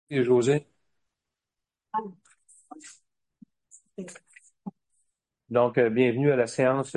Et José. Donc, bienvenue à la séance.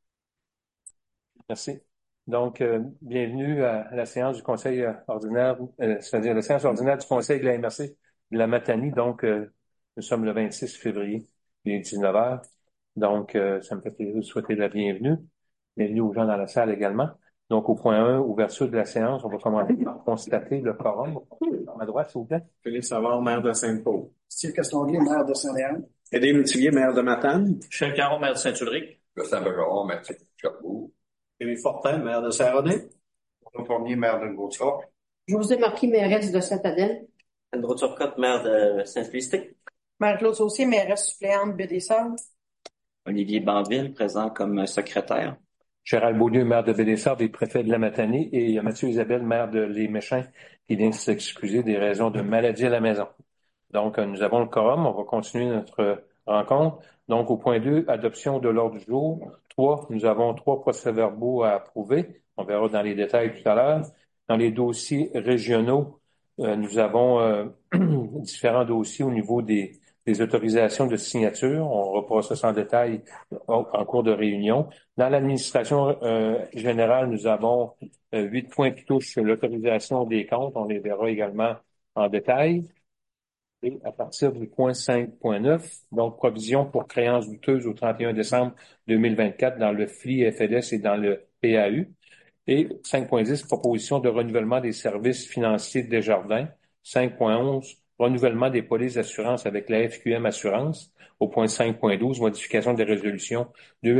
Merci. Donc, bienvenue à la séance du Conseil ordinaire, c'est-à-dire la séance ordinaire du Conseil de la MRC de la Matanie. Donc, nous sommes le 26 février, il est 19 heures. Donc, ça me fait plaisir de souhaiter la bienvenue. Bienvenue aux gens dans la salle également. Donc, au point 1, ouverture de la séance, on va commencer par constater le quorum. À ma droite, s'il vous plaît. Philippe Savard, maire de Sainte-Paul. Steve Castonguay, maire de Saint-Léon. Aidé Métivier, maire de Matane. Michel Caron, maire de Saint-Ulrich. Gustave Bergeron, maire de Sherbrooke. Rémi Fortin, maire de Saint-René. Renaud Fournier, maire de Gauthier. José Marquis, mairesse de Sainte-Adèle. Andrew Turcotte, maire de Saint-Félicité. Marie-Claude Saucier, mairesse suppléante Baie-des-Sables. Olivier Banville, présent comme secrétaire. Gérald Beaulieu, maire de Baie-des-Sables et préfet de la Matanie, et il y a Mathieu Isabelle, maire de Les Méchins, qui vient s'excuser des raisons de maladie à la maison. Donc, nous avons le quorum. On va continuer notre rencontre. Donc, au point 2, adoption de l'ordre du jour. 3, nous avons 3 procès-verbaux à approuver. On verra dans les détails tout à l'heure. Dans les dossiers régionaux, nous avons différents dossiers au niveau des autorisations de signature. On repasse ça en détail en cours de réunion. Dans l'administration générale, nous avons 8 points qui touchent l'autorisation des comptes. On les verra également en détail. Et à partir du point 5.9, donc provision pour créances douteuses au 31 décembre 2024 dans le FLI FLS et dans le PAU. Et 5.10, proposition de renouvellement des services financiers de Desjardins. 5.11, renouvellement des polices d'assurance avec la FQM Assurance. Au point 5.12, modification des résolutions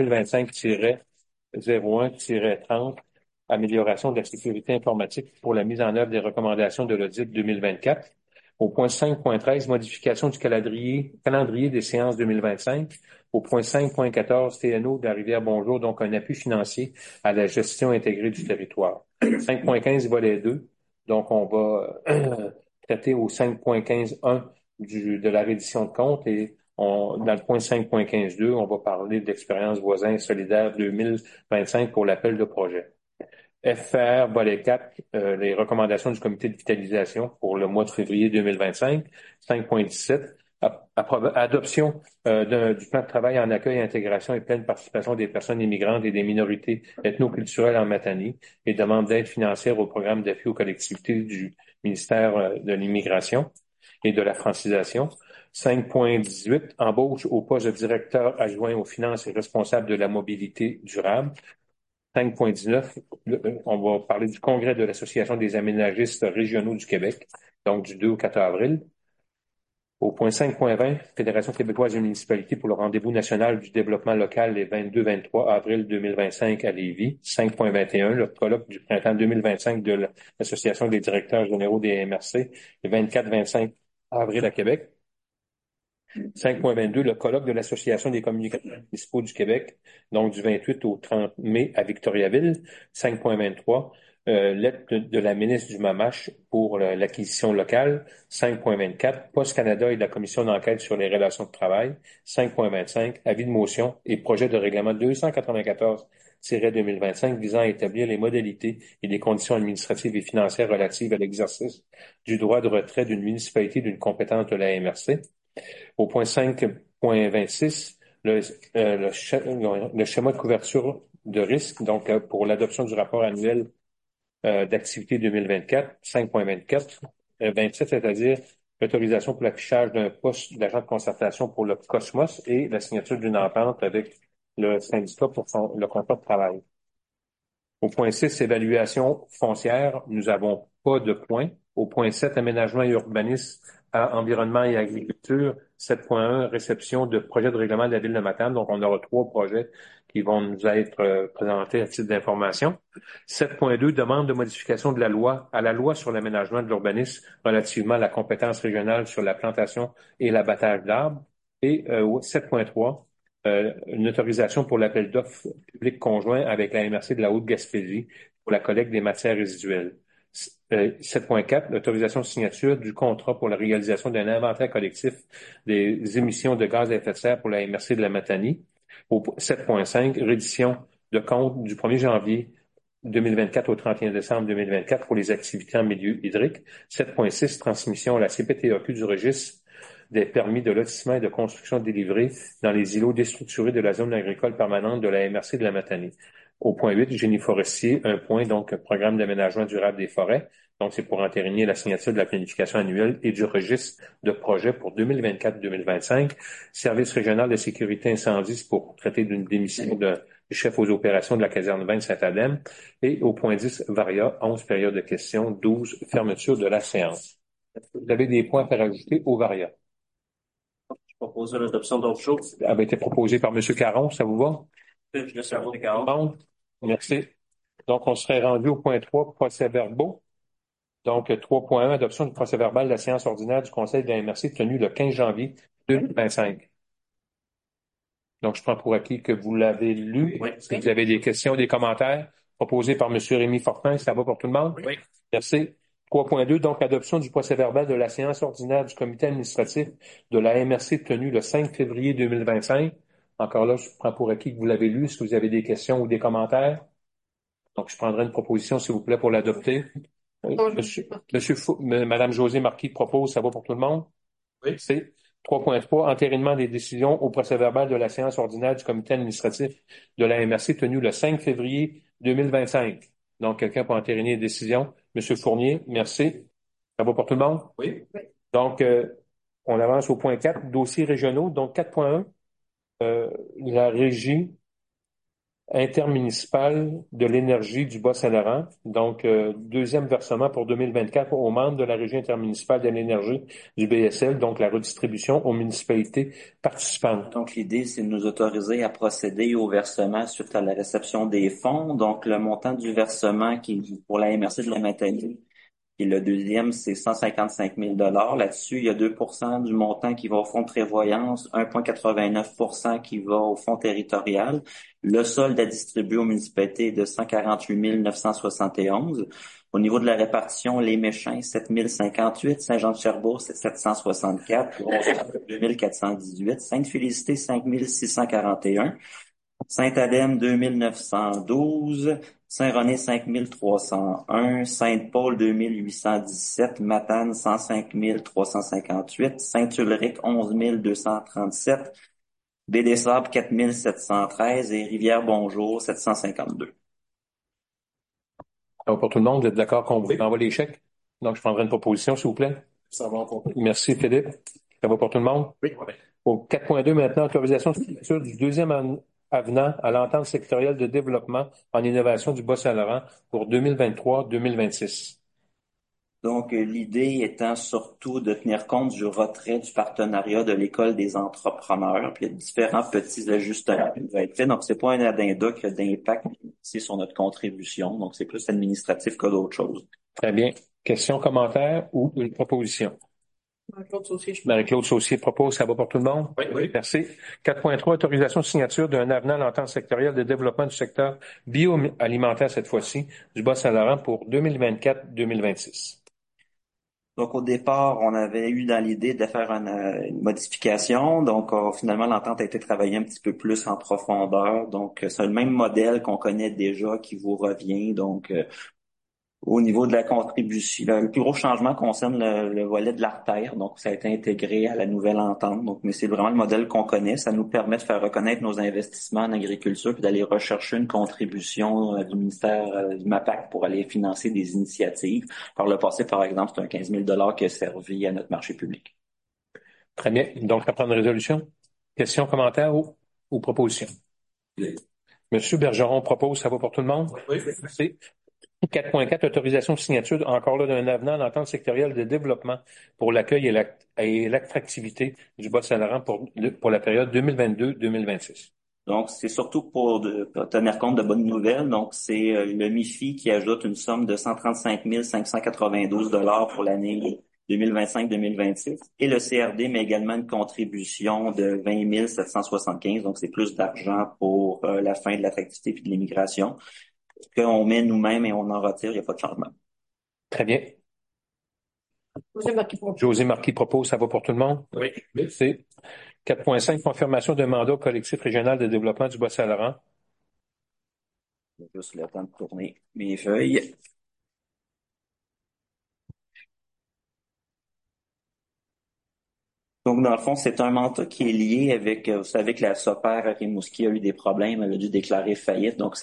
2025-01-30, amélioration de la sécurité informatique pour la mise en œuvre des recommandations de l'audit 2024. Au point 5.13, modification du calendrier des séances 2025. Au point 5.14, TNO de la Rivière-Bonjour, donc un appui financier à la gestion intégrée du territoire. 5.15, volet 2. Donc, on va traiter au 5.15.1 de la reddition de compte et dans le point 5.15.2, on va parler d'expérience voisin solidaire 2025 pour l'appel de projet. FR, volet 4, les recommandations du comité de vitalisation pour le mois de février 2025. 5.17, adoption du plan de travail en accueil, intégration et pleine participation des personnes immigrantes et des minorités ethnoculturelles en Matanie et demande d'aide financière au programme d'appui aux collectivités du ministère de l'Immigration et de la francisation. 5.18, embauche au poste de directeur adjoint aux finances et responsable de la mobilité durable. 5.19, on va parler du congrès de l'Association des aménagistes régionaux du Québec, donc du 2 au 4 avril. Au point 5.20, Fédération québécoise des municipalités pour le rendez-vous national du développement local les 22-23 avril 2025 à Lévis. 5.21, le colloque du printemps 2025 de l'Association des directeurs généraux des MRC les 24-25 avril à Québec. 5.22, le colloque de l'Association des communicateurs municipaux du Québec, donc du 28 au 30 mai à Victoriaville. 5.23, lettre de la ministre du Mamache pour l'acquisition locale. 5.24, Poste Canada et la commission d'enquête sur les relations de travail. 5.25, avis de motion et projet de règlement 294-2025 visant à établir les modalités et les conditions administratives et financières relatives à l'exercice du droit de retrait d'une municipalité d'une compétence de la MRC. Au point 5.26, le schéma de couverture de risque, donc pour l'adoption du rapport annuel d'activité 2024, 5.24, 27, c'est-à-dire l'autorisation pour l'affichage d'un poste d'agent de concertation pour le Cosmos et la signature d'une entente avec le syndicat pour le contrat de travail. Au point 6, évaluation foncière, nous n'avons pas de points. Au point 7, aménagement et urbanisme à environnement et agriculture. 7.1, réception de projet de règlement de la ville de Matane. Donc, on aura 3 projets qui vont nous être présentés à titre d'information. 7.2, demande de modification de la loi à la loi sur l'aménagement de l'urbanisme relativement à la compétence régionale sur la plantation et l'abattage d'arbres. Et 7.3, une autorisation pour l'appel d'offres public conjoint avec la MRC de la Haute-Gaspésie pour la collecte des matières résiduelles. 7.4, l'autorisation de signature du contrat pour la réalisation d'un inventaire collectif des émissions de gaz à effet de serre pour la MRC de la Matanie. Au 7.5, reddition de compte du 1er janvier 2024 au 31 décembre 2024 pour les activités en milieu hydrique. 7.6, transmission à la CPTAQ du registre des permis de lotissement et de construction délivrés dans les îlots déstructurés de la zone agricole permanente de la MRC de la Matanée. Au point 8, génie forestier, un point, donc, programme d'aménagement durable des forêts. Donc, c'est pour entériner la signature de la planification annuelle et du registre de projets pour 2024-2025. Service régional de sécurité incendie, c'est pour traiter d'une démission du chef aux opérations de la caserne 20 de Saint-Adèle. Et au point 10, Varia, 11 périodes de questions, 12 fermeture de la séance. Vous avez des points à rajouter au Varia? Je propose l'adoption d'autres choses. Ça avait été proposé par M. Caron, ça vous va? Je laisse la vote, Carole. Bon, merci. Donc, on serait rendu au point 3, procès-verbaux. Donc, 3.1, adoption du procès-verbal de la séance ordinaire du Conseil de la MRC tenue le 15 janvier 2025. Donc, je prends pour acquis que vous l'avez lu. Oui. Si vous avez des questions, des commentaires proposés par M. Rémy Fortin, ça va pour tout le monde? Oui. Merci. 3.2, donc, adoption du procès-verbal de la séance ordinaire du comité administratif de la MRC tenue le 5 février 2025. Encore là, je prends pour acquis que vous l'avez lu. Est-ce que vous avez des questions ou des commentaires? Donc, je prendrai une proposition, s'il vous plaît, pour l'adopter. Madame José Marquis propose, ça va pour tout le monde? Oui. C'est 3.3, entérinement des décisions au procès-verbal de la séance ordinaire du comité administratif de la MRC tenue le 5 février 2025. Donc, quelqu'un pour entériner les décisions? Monsieur Fournier, merci. Ça va pour tout le monde? Oui. Donc, on avance au point 4, dossiers régionaux. Donc, 4.1, la régie intermunicipale de l'énergie du Bas-Saint-Laurent. Donc, deuxième versement pour 2024 aux membres de la régie intermunicipale de l'énergie du BSL, donc la redistribution aux municipalités participantes. Donc, l'idée, c'est de nous autoriser à procéder au versement suite à la réception des fonds. Donc, le montant du versement qui est pour la MRC de la Matanée. Et le deuxième, c'est 155 000 $. Là-dessus, il y a 2 % du montant qui va au fonds de prévoyance, 1,89 % qui va au fonds territorial. Le solde à distribuer aux municipalités est de 148 971. Au niveau de la répartition, les Méchins, 7 058, Saint-Jean-de-Cherbourg, c'est 764, 2 418, Sainte-Félicité, 5 641. Saint-Adèle, 2912, Saint-René, 5301, Sainte-Paul, 2817, Matane, 105 358, Saint-Ulrich, 11 237, Baie-des-Sables, 4 713 et Rivière-Bonjour, 752. Ça va pour tout le monde? Vous êtes d'accord qu'on vous envoie les chèques? Donc, je prendrai une proposition, s'il vous plaît. Ça va pour Merci, Philippe. Ça va pour tout le monde? Oui. Au 4.2, maintenant, autorisation de signature du deuxième avenant à l'entente sectorielle de développement en innovation du Bas-Saint-Laurent pour 2023-2026. Donc, l'idée étant surtout de tenir compte du retrait du partenariat de l'École des entrepreneurs, puis il y a différents petits ajustements qui vont être faits. Donc, c'est pas un addenda qui a d'impact ici sur notre contribution. Donc, c'est plus administratif que d'autres choses. Très bien. Question, commentaire ou une proposition? Marie-Claude Saucier propose, ça va pour tout le monde? Oui. Merci. 4.3, autorisation de signature d'un avenant à l'entente sectorielle de développement du secteur bioalimentaire, cette fois-ci, du Bas-Saint-Laurent pour 2024-2026. Donc, au départ, on avait eu dans l'idée de faire une modification. Donc, finalement, l'entente a été travaillée un petit peu plus en profondeur. Donc, c'est le même modèle qu'on connaît déjà qui vous revient. Donc, au niveau de la contribution, le plus gros changement concerne le volet de l'artère. Donc, ça a été intégré à la nouvelle entente. Donc, mais c'est vraiment le modèle qu'on connaît. Ça nous permet de faire reconnaître nos investissements en agriculture puis d'aller rechercher une contribution du ministère du MAPAC pour aller financer des initiatives. Par le passé, par exemple, c'est un 15 000 $ qui a servi à notre marché public. Très bien. Donc, ça prend une résolution. Question, commentaire ou proposition? Oui. Monsieur Bergeron propose, ça va pour tout le monde? Oui. Merci. 4.4, autorisation de signature, encore là, d'un avenant à l'entente sectorielle de développement pour l'accueil et l'attractivité du Bas-Saint-Laurent pour la période 2022-2026. Donc, c'est surtout pour tenir compte de bonnes nouvelles. Donc, c'est le MIFI qui ajoute une somme de 135 592 $ pour l'année 2025-2026. Et le CRD met également une contribution de 20 775. Donc, c'est plus d'argent pour la fin de l'attractivité et de l'immigration. Qu'on met nous-mêmes et on en retire, il n'y a pas de changement. Très bien. José Marquis propose, ça va pour tout le monde? Oui. C'est 4.5, confirmation d'un mandat collectif régional de développement du Bas-Saint-Laurent J'ai juste le temps de tourner mes feuilles. Donc, dans le fond, c'est un mandat qui est lié avec, vous savez que la SOPER à Rimouski a eu des problèmes, elle a dû déclarer faillite, donc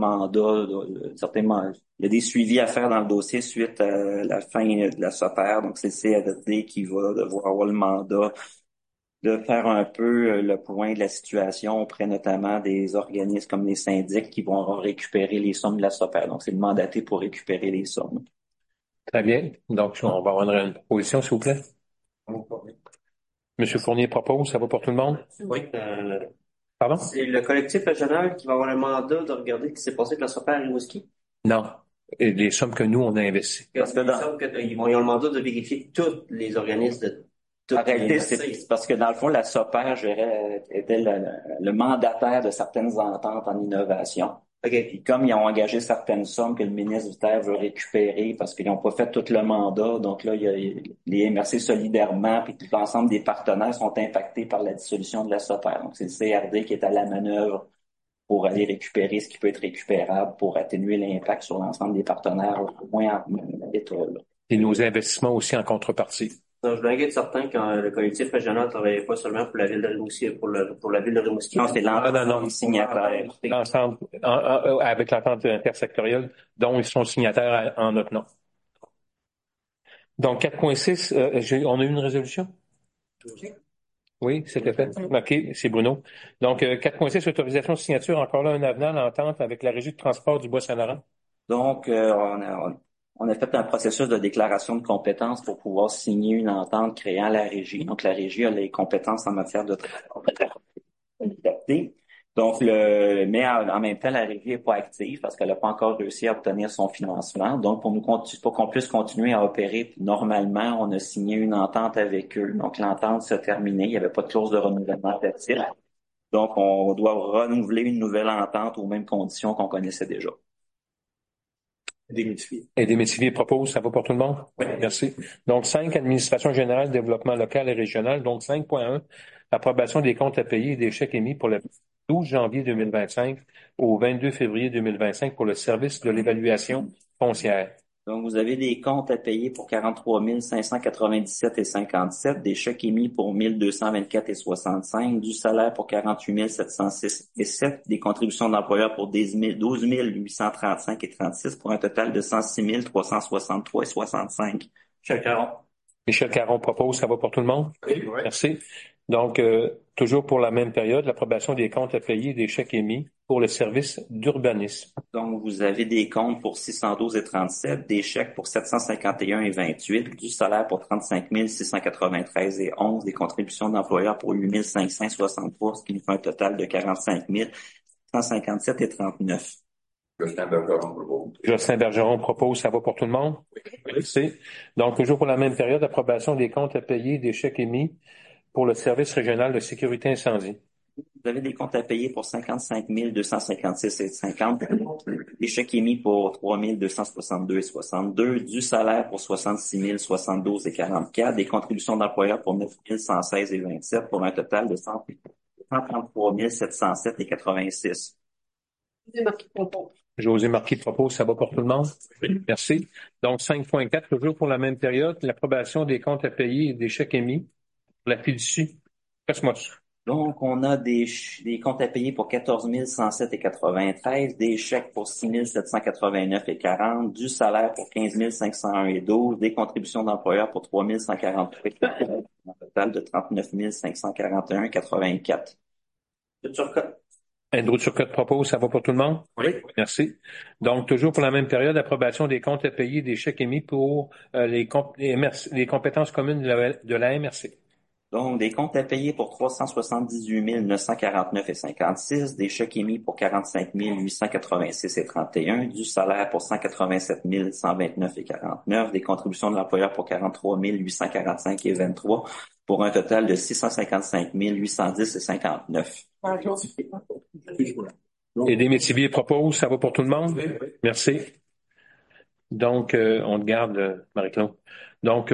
il y a des suivis à faire dans le dossier suite à la fin de la SOPER, donc c'est le CRD qui va devoir avoir le mandat de faire un peu le point de la situation auprès notamment des organismes comme les syndics qui vont récupérer les sommes de la SOPER. Donc, c'est le mandaté pour récupérer les sommes. Très bien. Donc, on va avoir une proposition, s'il vous plaît. Monsieur Fournier propose, ça va pour tout le monde? Oui. Pardon? C'est le collectif régional qui va avoir le mandat de regarder ce qui s'est passé avec la SOPER à Rimouski. Non. Et les sommes que nous, on a investies. Parce que ils ont le mandat de vérifier tous les organismes de toutes En réalité, les c'est parce que dans le fond, la SOPER était le mandataire de certaines ententes en innovation. Okay. Puis comme ils ont engagé certaines sommes que le ministre du Terre veut récupérer parce qu'ils n'ont pas fait tout le mandat, donc là, il y a les MRC solidairement, puis tout l'ensemble des partenaires sont impactés par la dissolution de la SOPER. Donc, c'est le CRD qui est à la manœuvre pour aller récupérer ce qui peut être récupérable pour atténuer l'impact sur l'ensemble des partenaires, au moins en l'état. Et nos investissements aussi en contrepartie. Donc, je voulais être certain que le collectif régional ne travaillait pas seulement pour la ville de Rimouski, pour la ville de Rimouski. Non, c'est l'ensemble signataire. L'ensemble, avec l'entente intersectorielle, dont ils sont signataires en notre nom. Donc, 4.6, on a eu une résolution? Oui, c'était fait. OK, c'est Bruno. Donc, 4.6, autorisation de signature, encore là, un avenant à l'entente avec la Régie de transport du Bas-Saint-Laurent. Donc, on a fait un processus de déclaration de compétences pour pouvoir signer une entente créant la régie. Donc, la régie a les compétences en matière de transport. Donc, mais en même temps, la régie n'est pas active parce qu'elle n'a pas encore réussi à obtenir son financement. Donc, pour qu'on puisse continuer à opérer normalement, on a signé une entente avec eux. Donc, l'entente s'est terminée. Il n'y avait pas de clause de renouvellement d'actifs. Donc, on doit renouveler une nouvelle entente aux mêmes conditions qu'on connaissait déjà. Et des métiers proposent, ça va pour tout le monde? Oui. Merci. Donc, 5, Administration générale, développement local et régional. Donc, 5.1, approbation des comptes à payer et des chèques émis pour le 12 janvier 2025 au 22 février 2025 pour le service de l'évaluation foncière. Donc, vous avez des comptes à payer pour 43 597,57, des chèques émis pour 1 224,65, du salaire pour 48 706,7, des contributions d'employeurs pour 12 835,36 pour un total de 106 363,65. Michel Caron propose, ça va pour tout le monde? Oui. Merci. Donc, toujours pour la même période, l'approbation des comptes à payer et des chèques émis pour le service d'urbanisme. Donc, vous avez des comptes pour 612,37, des chèques pour 751,28, du salaire pour 35 693,11, des contributions d'employeurs pour 8 563, ce qui nous fait un total de 45 157,39. Jocelyn Bergeron propose, ça va pour tout le monde? Oui. Merci. Donc, toujours pour la même période, approbation des comptes à payer et des chèques émis pour le service régional de sécurité incendie. Vous avez des comptes à payer pour 55 256,50, des chèques émis pour 3 262,62, du salaire pour 66 072,44, des contributions d'employeurs pour 9 116,27 pour un total de 133 707,86. José Marquis propose, ça va pour tout le monde? Oui. Merci. Donc, 5.4, toujours pour la même période, l'approbation des comptes à payer et des chèques émis pour la fiducie Cosmos. Donc, on a des comptes à payer pour 14 107,93, des chèques pour 6 789,40, du salaire pour 15 501,12, des contributions d'employeurs pour 3 143,40, un total de 39 541,84. Andrew Turcotte propose, ça va pour tout le monde? Oui. Merci. Donc, toujours pour la même période, approbation des comptes à payer, des chèques émis pour les compétences communes de la MRC. Donc, des comptes à payer pour 378 949,56, des chèques émis pour 45 886,31, du salaire pour 187 129,49, des contributions de l'employeur pour 43 845,23, pour un total de 655 810,59. Et des métiers proposent, ça va pour tout le monde? Oui. Merci. Donc, on te garde, Marie-Claude. Donc,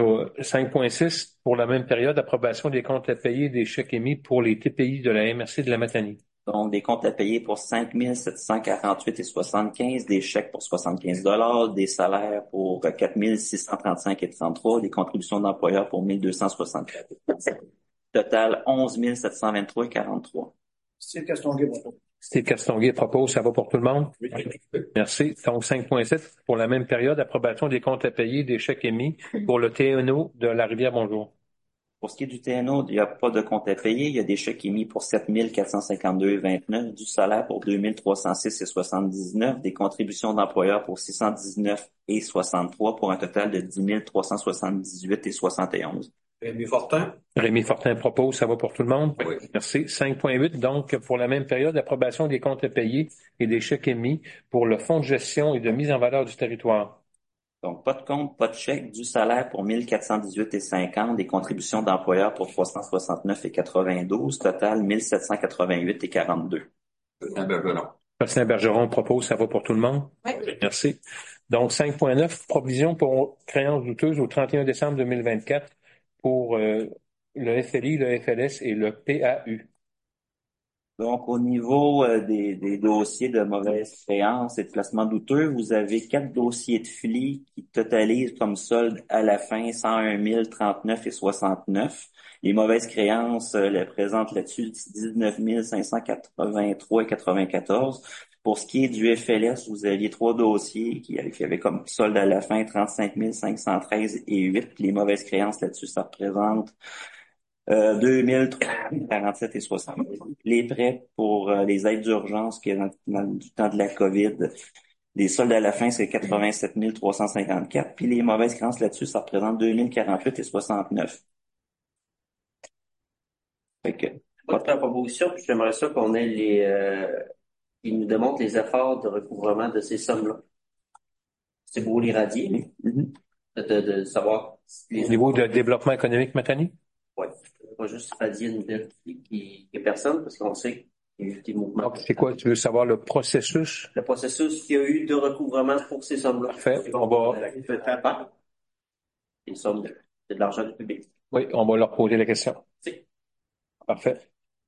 5.6, pour la même période, approbation des comptes à payer et des chèques émis pour les TPI de la MRC de la Matanie. Donc, des comptes à payer pour 5 748,75, des chèques pour 75 des salaires pour 4 635,33, des contributions d'employeurs pour 1 264. Total, 11 723,43. Steve Castonguay propose. Steve Castonguay propose, ça va pour tout le monde? Oui. Merci. Donc, 5.7, pour la même période, approbation des comptes à payer, des chèques émis pour le TNO de la Rivière-Bonjour. Pour ce qui est du TNO, il n'y a pas de compte à payer. Il y a des chèques émis pour 7 452,29, du salaire pour 2 306,79, des contributions d'employeurs pour 619,63 pour un total de 10 378,71. Rémi Fortin? Rémi Fortin propose, ça va pour tout le monde? Oui. Merci. 5.8, donc, pour la même période, approbation des comptes à payer et des chèques émis pour le Fonds de gestion et de mise en valeur du territoire. Donc, pas de compte, pas de chèque, du salaire pour 1 418,50, des contributions d'employeurs pour 369,92, total 1 788,42. Bergeron. Bastien Bergeron propose, ça va pour tout le monde? Oui. Merci. Donc, 5.9, provision pour créances douteuses au 31 décembre 2024 pour le FLI, le FLS et le PAU. Donc, au niveau des dossiers de mauvaises créances et de placements douteux, vous avez 4 dossiers de FLI qui totalisent comme solde à la fin 101 039,69. Les mauvaises créances présentent là-dessus 19 583,94. Pour ce qui est du FLS, vous aviez 3 dossiers qui avaient comme solde à la fin 35 513,08. Les mauvaises créances là-dessus, ça représente 2347,60. Les prêts pour les aides d'urgence qui est dans du temps de la COVID, les soldes à la fin, c'est 87 354. Puis les mauvaises créances là-dessus, ça représente 2048,69. Fait que, Pas de proposition, puis j'aimerais ça qu'on ait ils nous démontrent les efforts de recouvrement de ces sommes-là. C'est beau l'irradier, de savoir Au niveau de développement économique, Matani? Ouais. Pas juste radier une dette qui est personne, parce qu'on sait qu'il y a eu des mouvements. Donc, c'est quoi? Tu veux savoir le processus? Le processus qu'il y a eu de recouvrement pour ces sommes-là. Parfait. On va, Les sommes, c'est de l'argent du public. oui, on va leur poser la question. Si. Parfait.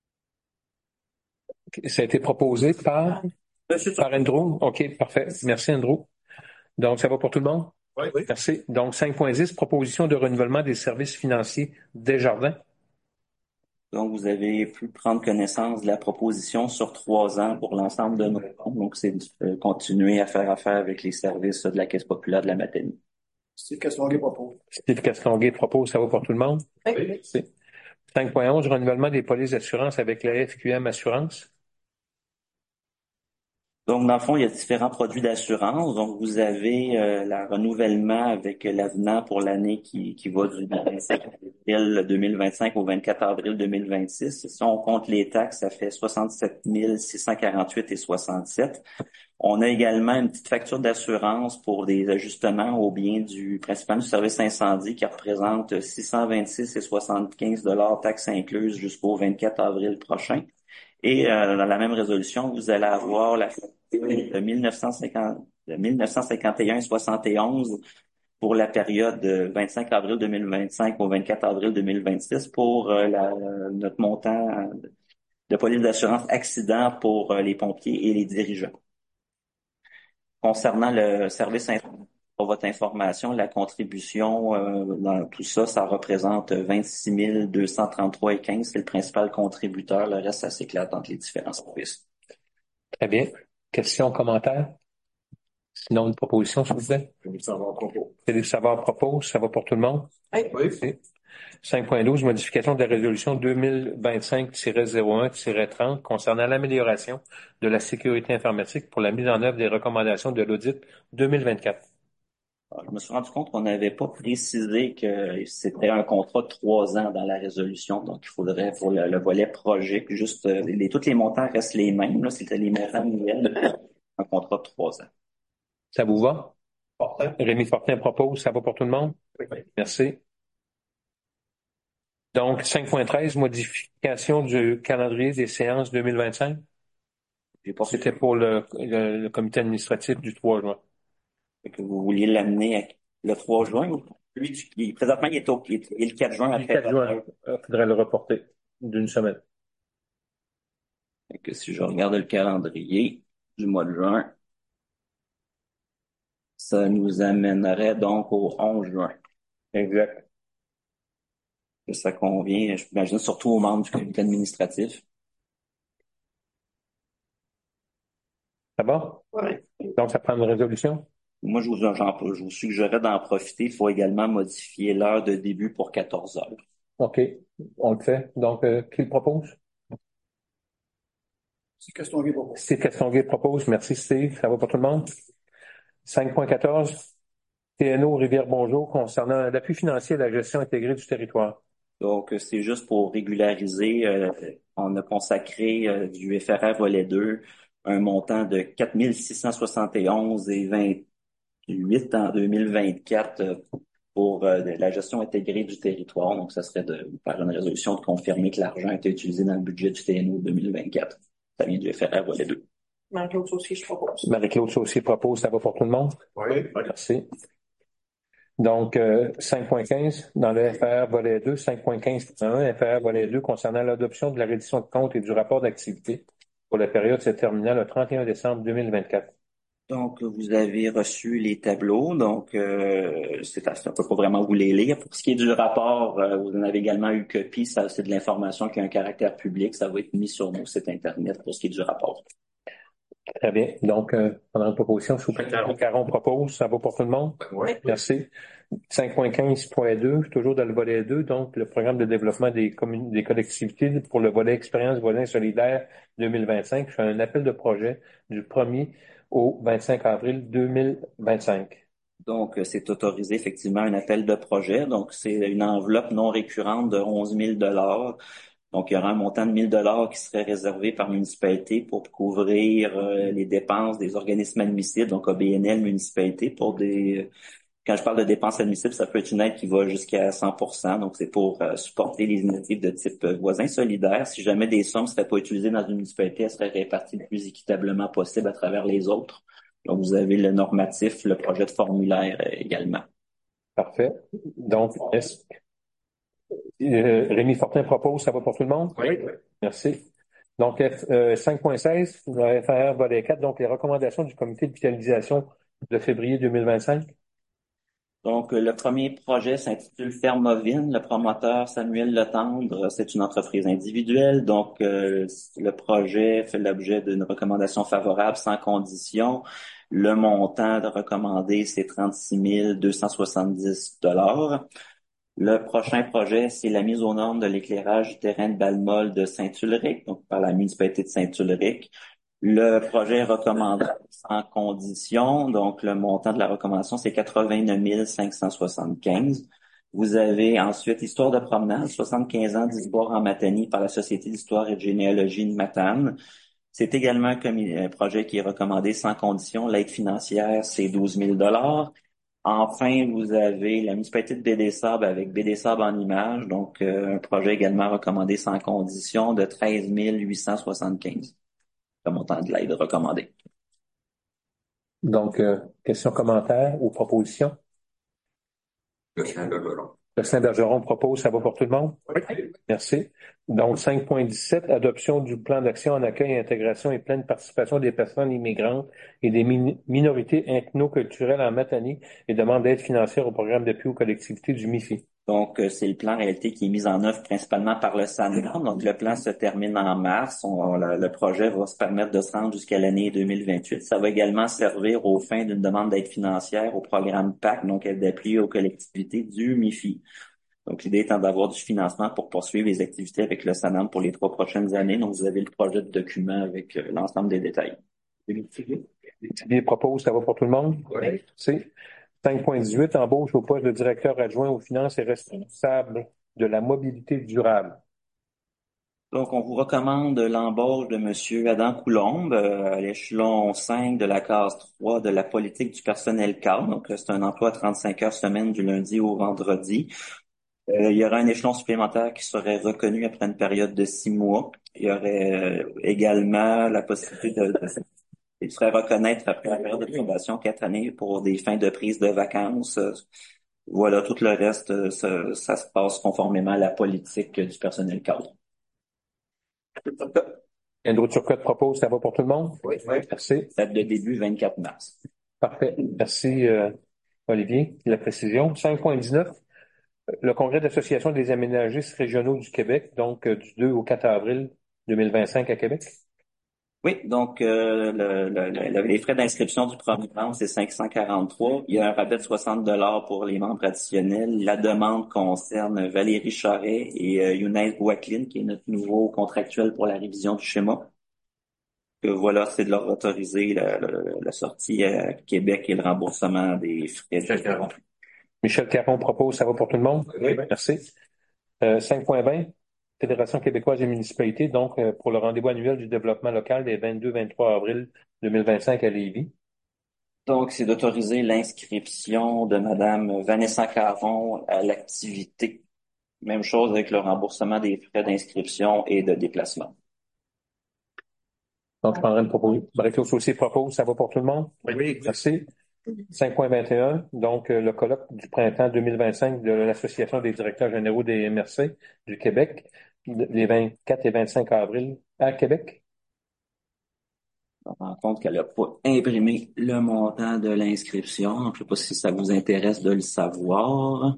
Ça a été proposé par Andrew? OK, parfait. Merci, Andrew. Donc, ça va pour tout le monde? Oui. Merci. Donc, 5.10, proposition de renouvellement des services financiers Desjardins. donc, vous avez pu prendre connaissance de la proposition sur 3 ans pour l'ensemble de nos comptes. Donc, c'est de continuer à faire affaire avec les services de la Caisse populaire de la Matanie. Steve Castonguay propose. Steve Castonguay propose, ça va pour tout le monde? Oui. Merci. 5.11, renouvellement des polices d'assurance avec la FQM Assurance. Donc, dans le fond, il y a différents produits d'assurance. Donc, vous avez le renouvellement avec l'avenant pour l'année qui va du 25 avril 2025 au 24 avril 2026. Si on compte les taxes, ça fait 67 648,67. On a également une petite facture d'assurance pour des ajustements au bien principalement du service incendie qui représente 626,75 taxes incluses jusqu'au 24 avril prochain. Et dans la même résolution, vous allez avoir la facture de 1951,71 pour la période de 25 avril 2025 au 24 avril 2026 pour notre montant de police d'assurance accident pour les pompiers et les dirigeants. Concernant le service pour votre information, la contribution dans tout ça, ça représente 26 233,15. C'est le principal contributeur. Le reste, ça s'éclate entre les différents services. Très bien. Questions, commentaires? Sinon, une proposition, s'il vous plaît? Philippe Savard propose. Philippe Savard propose, ça va pour tout le monde? Oui. 5.12, modification de la résolution 2025-01-30 concernant l'amélioration de la sécurité informatique pour la mise en œuvre des recommandations de l'audit 2024. Alors, je me suis rendu compte qu'on n'avait pas précisé que c'était un contrat de 3 ans dans la résolution. Donc, il faudrait, pour le volet projet, juste tous les montants restent les mêmes. Là, c'était les montants annuels, un contrat de 3 ans. Ça vous va? Fortin? Rémi Fortin propose, ça va pour tout le monde? Oui. Merci. Donc, 5.13, modification du calendrier des séances 2025. C'était pour le comité administratif du 3 juin. Que vous vouliez l'amener le 3 juin. Lui, présentement, il est le 4 juin. Le 4 juin, il faudrait le reporter d'une semaine. Fait que si je regarde le calendrier du mois de juin, ça nous amènerait donc au 11 juin. Exact. Que ça convient, je m'imagine, surtout aux membres du comité administratif. C'est bon? Ouais. Donc, ça prend une résolution? Moi, je vous suggérerais d'en profiter. Il faut également modifier l'heure de début pour 14 heures. OK. On le fait. Donc, qui le propose? C'est Castonguay propose. Steve Castonguay propose. Merci, Steve. Ça va pour tout le monde? 5.14. TNO Rivière-Bonjour concernant l'appui financier à la gestion intégrée du territoire. Donc, c'est juste pour régulariser. On a consacré du FRR volet 2 un montant de 4 671,28 en 2024 pour la gestion intégrée du territoire. Donc, ça serait par une résolution de confirmer que l'argent a été utilisé dans le budget du TNO 2024. Ça vient du FRR volet 2. Marie-Claude Saucier, je propose. Marie-Claude Saucier propose. Ça va pour tout le monde? Oui. Merci. Donc, 5.15 dans le FR volet 2, 5.15.1 FR volet 2 concernant l'adoption de la reddition de comptes et du rapport d'activité pour la période se terminant le 31 décembre 2024. Donc, vous avez reçu les tableaux. Donc, c'est on peut pas vraiment vous les lire. Pour ce qui est du rapport, vous en avez également eu copie. Ça, c'est de l'information qui a un caractère public. Ça va être mis sur nos sites Internet pour ce qui est du rapport. Très bien. Donc, pendant la proposition, s'il vous plaît, Caron propose. Ça va pour tout le monde? Oui. Merci. 5.15.2, toujours dans le volet 2, donc le programme de développement des collectivités pour le volet expérience voisin solidaire 2025. Je fais un appel de projet du 1er au 25 avril 2025. Donc, c'est autorisé effectivement un appel de projet. Donc, c'est une enveloppe non récurrente de 11 000 $. Donc, il y aura un montant de 1 000 $ qui serait réservé par municipalité pour couvrir les dépenses des organismes admissibles, donc OBNL, municipalité, pour quand je parle de dépenses admissibles, ça peut être une aide qui va jusqu'à 100%. Donc, c'est pour supporter les initiatives de type voisin solidaire. Si jamais des sommes ne seraient pas utilisées dans une municipalité, elles seraient réparties le plus équitablement possible à travers les autres. Donc, vous avez le normatif, le projet de formulaire également. Parfait. Donc, Rémi Fortin propose, ça va pour tout le monde? Oui. Merci. Donc, 5.16, le FR volet 4, donc les recommandations du comité de vitalisation de février 2025. Donc, le premier projet s'intitule Fermovine. Le promoteur Samuel Letendre, c'est une entreprise individuelle. Donc, le projet fait l'objet d'une recommandation favorable sans condition. Le montant recommandé, c'est 36 270 $. Le prochain projet, c'est la mise aux normes de l'éclairage du terrain de Balmol de Saint-Ulrich, donc par la municipalité de Saint-Ulrich. Le projet est recommandé sans condition, donc le montant de la recommandation, c'est 89 575. Vous avez ensuite Histoire de promenade, 75 ans d'histoire en Matanie par la Société d'histoire et de généalogie de Matane. C'est également un projet qui est recommandé sans condition. L'aide financière, c'est 12 000 $. Enfin, vous avez la municipalité de Baie-des-Sables avec Baie-des-Sables en images, donc un projet également recommandé sans condition de 13 875. Le montant de l'aide recommandée. Donc, questions, commentaires ou propositions? Jocelyn Bergeron propose, ça va pour tout le monde? Oui. Merci. Donc, 5.17, adoption du plan d'action en accueil, intégration et pleine participation des personnes immigrantes et des minorités ethnoculturelles en Matanie et demande d'aide financière au programme d'appui aux collectivités du MIFI. Donc, c'est le plan en réalité qui est mis en œuvre principalement par le SANAM. Donc, le plan se termine en mars. Le projet va se permettre de se rendre jusqu'à l'année 2028. Ça va également servir aux fins d'une demande d'aide financière au programme PAC, donc aide d'appui aux collectivités du MIFI. Donc, l'idée étant d'avoir du financement pour poursuivre les activités avec le SANAM pour les 3 prochaines années. Donc, vous avez le projet de document avec l'ensemble des détails. Thierry propose, ça va pour tout le monde? Oui. C'est 5.18, embauche au poste de directeur adjoint aux finances et responsable de la mobilité durable. Donc, on vous recommande l'embauche de Monsieur Adam Coulombe à l'échelon 5 de la case 3 de la politique du personnel cadre. Donc, c'est un emploi à 35 heures semaine du lundi au vendredi. Il y aura un échelon supplémentaire qui serait reconnu après une période de 6 mois. Il y aurait également la possibilité il serait reconnaître après la période de probation 4 années pour des fins de prise de vacances. Voilà, tout le reste, ça se passe conformément à la politique du personnel cadre. Andrew Turcotte propose, ça va pour tout le monde? Oui. Merci. Date de début 24 mars. Parfait. Merci, Olivier, de la précision. 5.19, le Congrès d'Association des aménagistes régionaux du Québec, donc du 2 au 4 avril 2025 à Québec. Oui, donc les frais d'inscription du premier membre, c'est 543. Il y a un rabais de 60 pour les membres additionnels. La demande concerne Valérie Charret et Younes Bouaklin, qui est notre nouveau contractuel pour la révision du schéma. Voilà, c'est de leur autoriser la sortie à Québec et le remboursement des frais. Michel Caron propose, ça va pour tout le monde? Oui. Merci. 5.20, Fédération québécoise des municipalités, donc pour le rendez-vous annuel du développement local des 22-23 avril 2025 à Lévis. Donc, c'est d'autoriser l'inscription de Madame Vanessa Caron à l'activité. Même chose avec le remboursement des frais d'inscription et de déplacement. Donc, je prendrai une proposition. Marie-Claude Saucier propose, ça va pour tout le monde? Oui. Merci. 5.21, donc le colloque du printemps 2025 de l'Association des directeurs généraux des MRC du Québec, les 24 et 25 avril à Québec. On rend compte qu'elle n'a pas imprimé le montant de l'inscription. Donc, je ne sais pas si ça vous intéresse de le savoir.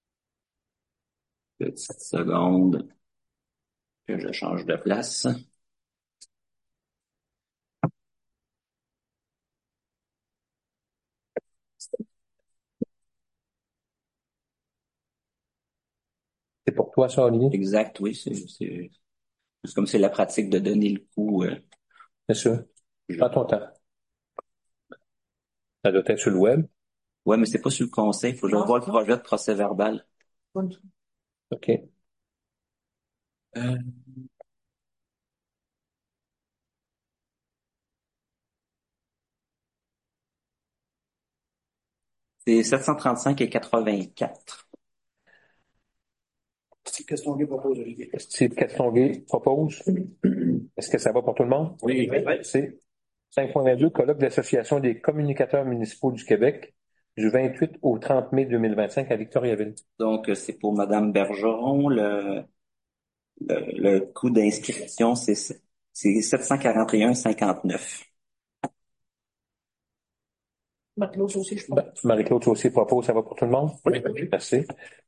Petite seconde que je change de place. C'est pour toi, ça, Olivier? Exact, oui. C'est comme c'est la pratique de donner le coup. Bien sûr. Prends ton temps. Ça doit être sur le web. Ouais, mais c'est pas sur le conseil. Il faut que je revoie le projet de procès verbal. OK. C'est 735 et 84. Steve Castonguay propose, Olivier. Steve Castonguay propose. Est-ce que ça va pour tout le monde? Oui. C'est 5.22, colloque de l'Association des communicateurs municipaux du Québec, du 28 au 30 mai 2025 à Victoriaville. Donc, c'est pour Madame Bergeron. Le coût d'inscription, c'est 741,59. Marie-Claude aussi, je pense. Marie-Claude Saucier propose, ça va pour tout le monde? Oui. Merci.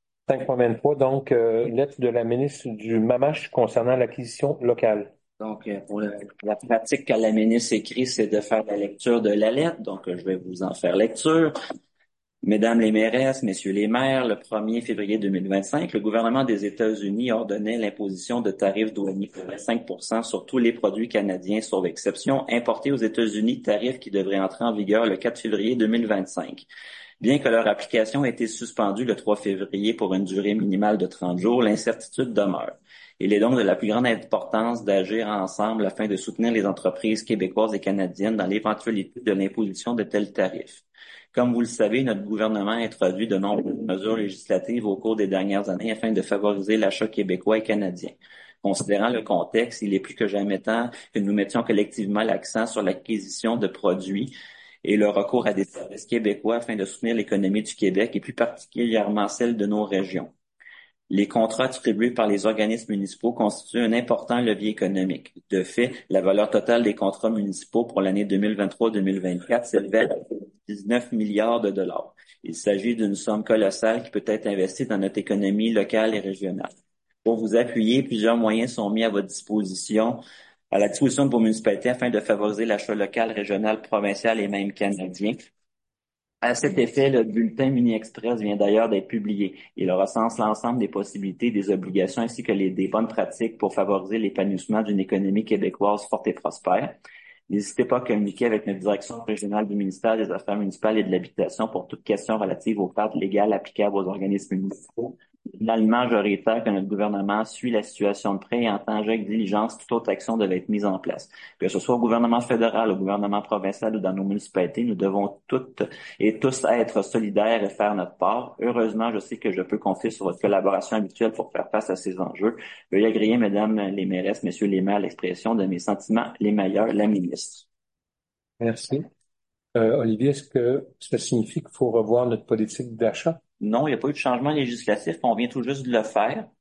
5.23, donc, lettre de la ministre du MAMACH concernant l'acquisition locale. Donc, pour la pratique que la ministre écrit, c'est de faire la lecture de la lettre. Donc, je vais vous en faire lecture. Mesdames les mairesses, messieurs les maires, le 1er février 2025, le gouvernement des États-Unis ordonnait l'imposition de tarifs douaniers de 5% sur tous les produits canadiens, sauf exception, importés aux États-Unis, tarifs qui devraient entrer en vigueur le 4 février 2025. Bien que leur application ait été suspendue le 3 février pour une durée minimale de 30 jours, l'incertitude demeure. Il est donc de la plus grande importance d'agir ensemble afin de soutenir les entreprises québécoises et canadiennes dans l'éventualité de l'imposition de tels tarifs. Comme vous le savez, notre gouvernement a introduit de nombreuses mesures législatives au cours des dernières années afin de favoriser l'achat québécois et canadien. Considérant le contexte, il est plus que jamais temps que nous mettions collectivement l'accent sur l'acquisition de produits et le recours à des services québécois afin de soutenir l'économie du Québec et plus particulièrement celle de nos régions. Les contrats attribués par les organismes municipaux constituent un important levier économique. De fait, la valeur totale des contrats municipaux pour l'année 2023-2024 s'élevait à 19 milliards de dollars. Il s'agit d'une somme colossale qui peut être investie dans notre économie locale et régionale. Pour vous appuyer, plusieurs moyens sont mis à votre disposition, à la disposition de vos municipalités afin de favoriser l'achat local, régional, provincial et même canadien. À cet effet, le bulletin Mini-Express vient d'ailleurs d'être publié. Il recense l'ensemble des possibilités, des obligations ainsi que des bonnes pratiques pour favoriser l'épanouissement d'une économie québécoise forte et prospère. N'hésitez pas à communiquer avec notre direction régionale du ministère des Affaires municipales et de l'Habitation pour toute question relative aux cadres légales applicables aux organismes municipaux. Finalement, je réitère que notre gouvernement suit la situation de près et entend agir avec diligence toute autre action devait être mise en place. Que ce soit au gouvernement fédéral, au gouvernement provincial ou dans nos municipalités, nous devons toutes et tous être solidaires et faire notre part. Heureusement, je sais que je peux compter sur votre collaboration habituelle pour faire face à ces enjeux. Veuillez agréer, mesdames les mairesses, messieurs les maires, l'expression de mes sentiments les meilleurs, la ministre. Merci. Olivier, est-ce que ça signifie qu'il faut revoir notre politique d'achat? Non, il n'y a pas eu de changement législatif. On vient tout juste de le faire.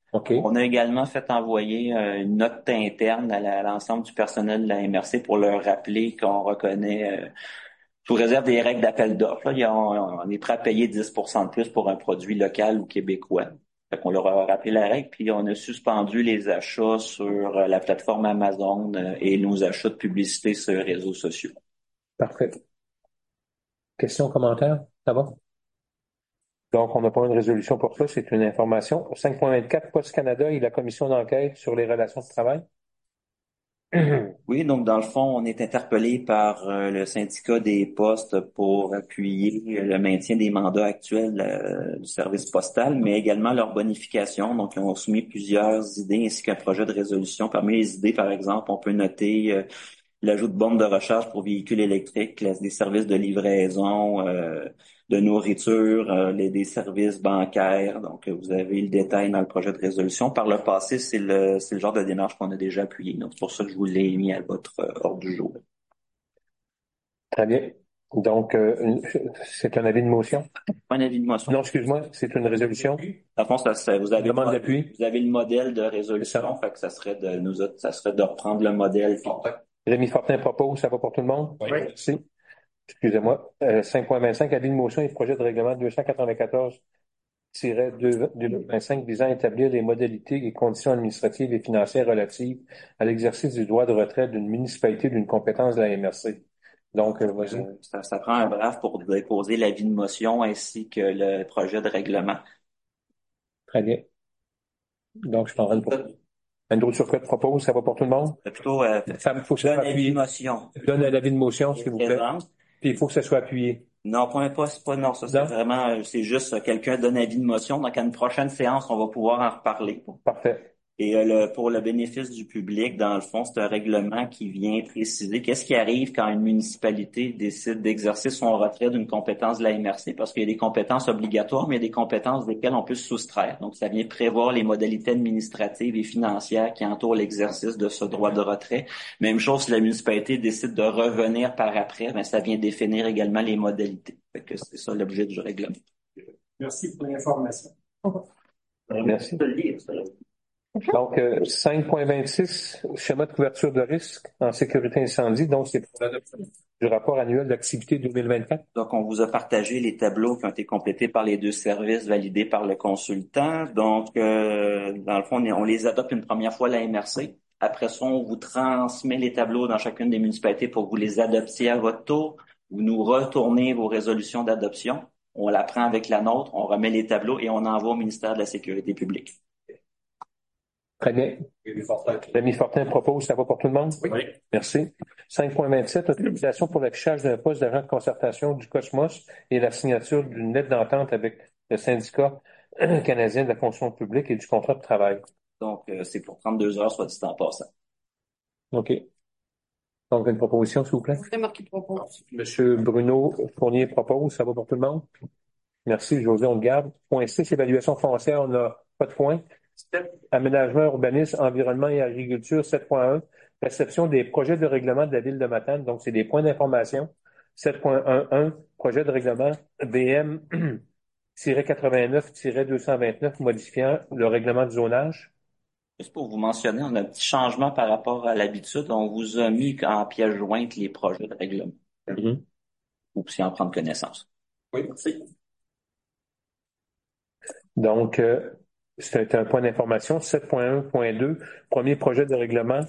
OK. On a également fait envoyer une note interne à l'ensemble du personnel de la MRC pour leur rappeler qu'on reconnaît, sous réserve des règles d'appel d'offres, là, on est prêt à payer 10% de plus pour un produit local ou québécois. Fait qu'on leur a rappelé la règle, puis on a suspendu les achats sur la plateforme Amazon et nos achats de publicité sur les réseaux sociaux. Parfait. Questions, commentaires? Ça va? Donc, on n'a pas une résolution pour ça, c'est une information. 5.24, Poste Canada et la commission d'enquête sur les relations de travail. Oui, donc dans le fond, on est interpellé par le syndicat des postes pour appuyer le maintien des mandats actuels du service postal, mais également leur bonification. Donc, ils ont soumis plusieurs idées ainsi qu'un projet de résolution. Parmi les idées, par exemple, on peut noter l'ajout de bornes de recharge pour véhicules électriques, des services de livraison, de nourriture, des services bancaires. Donc, vous avez le détail dans le projet de résolution. Par le passé, c'est le genre de démarche qu'on a déjà appuyé. Donc, c'est pour ça que je vous l'ai mis à votre ordre du jour. Très bien. Donc, c'est un avis de motion? Pas un avis de motion. Non, excuse-moi, c'est une résolution? Dans le fond, vous avez Demande d'appui? vous avez le modèle de résolution. Fait que ça serait de reprendre le modèle. Rémi Fortin propose, ça va pour tout le monde? Oui. Merci. Excusez-moi. 5.25, avis de motion et projet de règlement 294-2025 visant à établir les modalités et conditions administratives et financières relatives à l'exercice du droit de retrait d'une municipalité d'une compétence de la MRC. Donc, vas-y. Ça prend un bref pour déposer l'avis de motion ainsi que le projet de règlement. Très bien. Donc, je t'en pour. Andrew Turcotte propose, ça va pour tout le monde? Plutôt, Ça faut que ça soit donne l'avis appuyé. de motion. Donne l'avis de motion, s'il vous plaît. Présente. Puis il faut que ça soit appuyé. Non, c'est pas, non, ça, c'est Non? vraiment, c'est juste quelqu'un donne avis de motion. Donc, à une prochaine séance, on va pouvoir en reparler. Parfait. Et pour le bénéfice du public, dans le fond, c'est un règlement qui vient préciser qu'est-ce qui arrive quand une municipalité décide d'exercer son retrait d'une compétence de la MRC, parce qu'il y a des compétences obligatoires, mais il y a des compétences desquelles on peut se soustraire. Donc, ça vient prévoir les modalités administratives et financières qui entourent l'exercice de ce droit de retrait. Même chose si la municipalité décide de revenir par après, ben, ça vient définir également les modalités. Fait que c'est ça l'objet du règlement. Merci pour l'information. Merci. Je peux le lire, ça. Donc, 5.26, schéma de couverture de risque en sécurité incendie. Donc, c'est pour l'adoption du rapport annuel d'activité 2024. Donc, on vous a partagé les tableaux qui ont été complétés par les deux services validés par le consultant. Donc, dans le fond, on les adopte une première fois à la MRC. Après ça, on vous transmet les tableaux dans chacune des municipalités pour que vous les adoptiez à votre tour. Vous nous retournez vos résolutions d'adoption. On la prend avec la nôtre, on remet les tableaux et on envoie au ministère de la Sécurité publique. Très bien. Rémi Fortin propose, ça va pour tout le monde? Oui. Merci. 5.27, autorisation pour l'affichage d'un poste d'agent de concertation du Cosmos et la signature d'une lettre d'entente avec le syndicat canadien de la fonction publique et du contrat de travail. Donc, c'est pour 32 heures, soit dit en passant. OK. Donc, une proposition, s'il vous plaît. C'est marqué propose. Monsieur Bruno Fournier propose, ça va pour tout le monde? Merci, José, on le garde. Point 6, évaluation foncière, on n'a pas de point. 7, aménagement, urbanisme, environnement et agriculture, 7.1, réception des projets de règlement de la ville de Matane, donc c'est des points d'information. 7.11, projet de règlement BM-89-229 modifiant le règlement de zonage. Juste pour vous mentionner, on a un petit changement par rapport à l'habitude. On vous a mis en pièce jointe les projets de règlement. Mm-hmm. Vous puissiez en prendre connaissance. Oui, merci. Donc, c'est un point d'information. 7.1.2, premier projet de règlement